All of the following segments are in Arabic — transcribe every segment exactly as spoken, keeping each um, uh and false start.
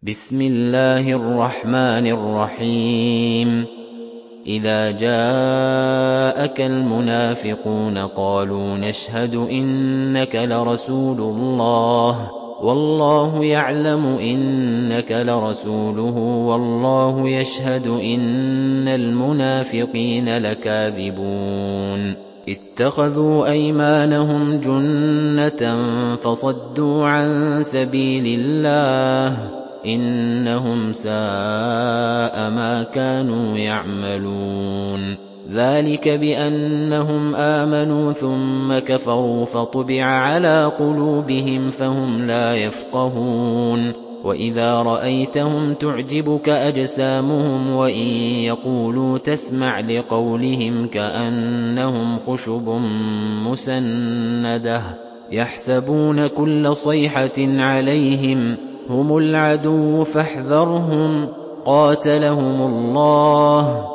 بسم الله الرحمن الرحيم إذا جاءك المنافقون قالوا نشهد إنك لرسول الله والله يعلم إنك لرسوله والله يشهد إن المنافقين لكاذبون اتخذوا أيمانهم جنة فصدوا عن سبيل الله إنهم ساء ما كانوا يعملون ذلك بأنهم آمنوا ثم كفروا فطبع على قلوبهم فهم لا يفقهون وإذا رأيتهم تعجبك أجسامهم وإن يقولوا تسمع لقولهم كأنهم خشب مسندة يحسبون كل صيحة عليهم هم العدو فاحذرهم قاتلهم الله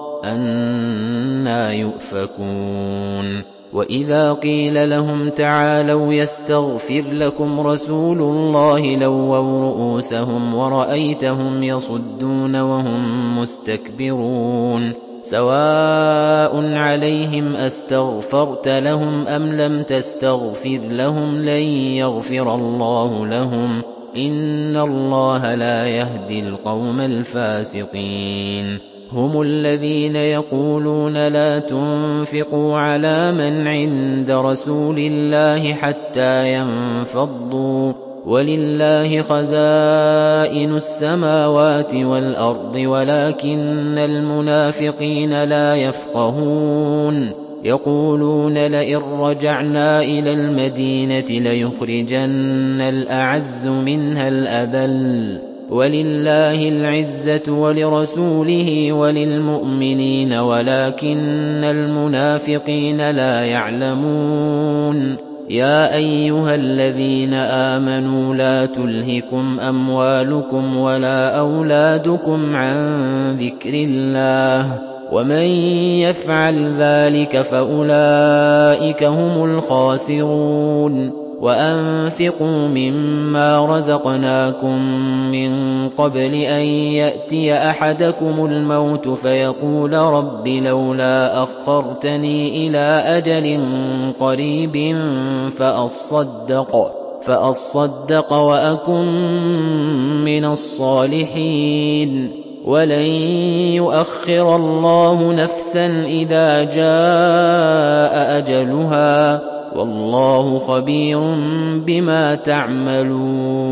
أنى يؤفكون وإذا قيل لهم تعالوا يستغفر لكم رسول الله لووا رؤوسهم ورأيتهم يصدون وهم مستكبرون سواء عليهم أستغفرت لهم أم لم تستغفر لهم لن يغفر الله لهم إن الله لا يهدي القوم الفاسقين هم الذين يقولون لا تنفقوا على من عند رسول الله حتى ينفضوا ولله خزائن السماوات والأرض ولكن المنافقين لا يفقهون يقولون لئن رجعنا إلى المدينة ليخرجن الأعز منها الأذل ولله العزة ولرسوله وللمؤمنين ولكن المنافقين لا يعلمون يا أيها الذين آمنوا لا تلهكم أموالكم ولا أولادكم عن ذكر الله ومن يفعل ذلك فأولئك هم الخاسرون وأنفقوا مما رزقناكم من قبل أن يأتي أحدكم الموت فيقول رب لولا أخرتني إلى أجل قريب فأصدق فأصدق وأكن من الصالحين ولن يؤخر الله نفسا إذا جاء أجلها والله خبير بما تعملون